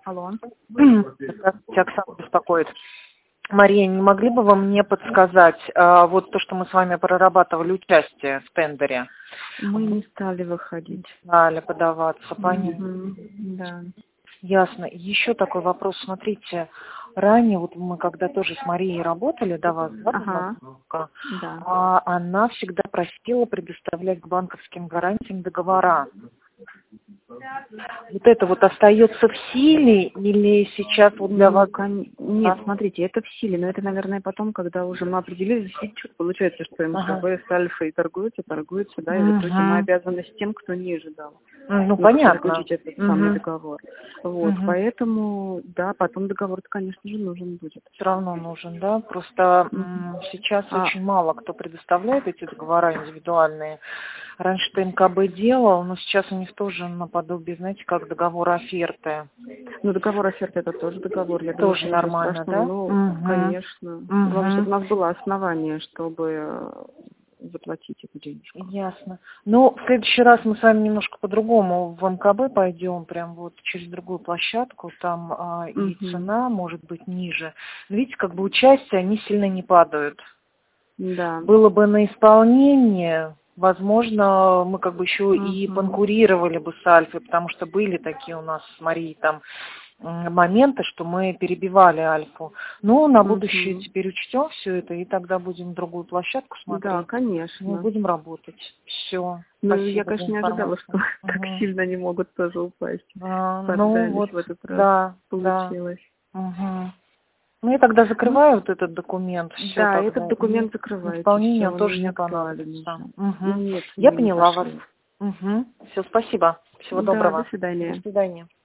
Алло. Здравствуйте, Оксана беспокоит. Мария, не могли бы вы мне подсказать, вот то, что мы с вами прорабатывали участие в тендере? Мы не стали выходить. Стали подаваться, понятно. Да. Ясно. Еще такой вопрос. Смотрите, ранее, вот мы когда тоже с Марией работали, до вас, да, Ага. познакомка, Да. она всегда просила предоставлять к банковским гарантиям договора. Вот это вот остается в силе или сейчас вот для вас? Нет, смотрите, это в силе, но это, наверное, потом, когда уже мы определились, получается, что МСБ с Альфой торгуются, да, и в итоге мы обязаны с тем, кто не ожидал. Ну, понятно. Заключить этот самый договор. Вот, поэтому, да, потом договор, конечно же, нужен будет. Все равно нужен, да? Просто сейчас очень мало кто предоставляет эти договора индивидуальные. Раньше-то МКБ делал, но сейчас у них тоже наподобие, знаете, как договор оферты. Ну, договор оферты это тоже договор, я думаю, тоже нормально, да? Ну, конечно. Главное, чтобы у нас было основание, чтобы заплатить эту денежку. Ясно. Но в следующий раз мы с вами немножко по-другому в МКБ пойдем, прям вот через другую площадку, там и цена может быть ниже. Но видите, как бы участие, они сильно не падают. Да. Было бы на исполнение, возможно, мы как бы еще и конкурировали бы с Альфой, потому что были такие у нас с Марией там моменты, что мы перебивали Альфу. Но на будущее теперь учтем все это, и тогда будем другую площадку смотреть. Да, конечно. Мы будем работать. Все. Ну, я, конечно, не ожидала, что так сильно они могут тоже упасть. Ну, вот, в этот раз. да, Получилось. Да. Ну, я тогда закрываю вот этот документ. Всё, Да, тогда. этот документ закрывается. Исполнение всё, тоже он не актуален понадобится. Нет, Я мы не поняла вас. пошли. Все, спасибо. Всего Да, доброго. до свидания. До свидания.